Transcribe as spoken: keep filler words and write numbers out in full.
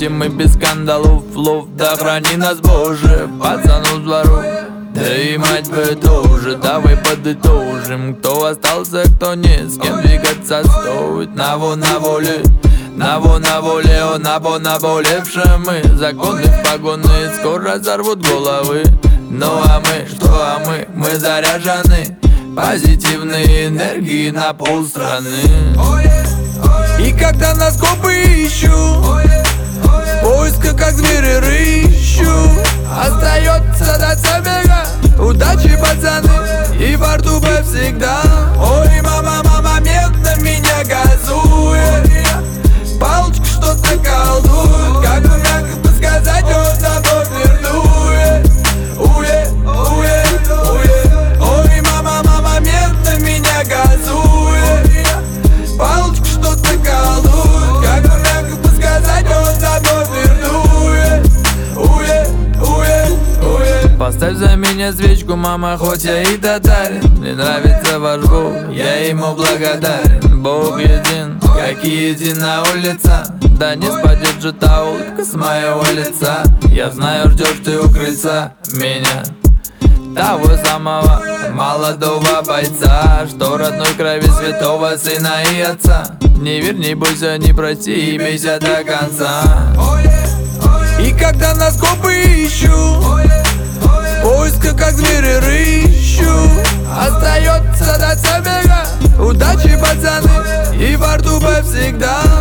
чести мы без скандалов, лов, да храни нас Боже, пацану с двору. Да и мать бы тоже, давай подытожим, кто остался, кто не, с кем двигаться стоит. Наво на воле, наво на воле, о набо наболевшие мы. Законы в погоны скоро взорвут головы. Ну а мы, что а мы, мы заряжены позитивной энергии на полстраны. И когда нас копы ищут, в поисках как звери рыщу, остается до забега, удачи, пацаны, и во рту бы всегда. Ой, мама, мама, медно меня газует, палочка что-то колдует, как бы мягко бы сказать, он за мной вернует. Уе, уе, уе. Ой, мама, мама, медно меня газует, палочка что-то колдует, как бы мягко бы сказать, он за мной вернует. Уе, уе, уе. Поставь за меня свечку, мама, хоть я и татарин. Мне нравится ваш Бог, я ему благодарен. Бог един, как едина улица, да не спадет же та улыбка с моего лица. Я знаю, ждешь ты у крыльца меня, того самого молодого бойца, что родной крови святого сына и отца. Не верь, не бойся, не прости, имейся до конца. И когда нас копы ищут, в поисках как звери рыщу, остается до забега, удачи, пацаны, и во рту бы всегда.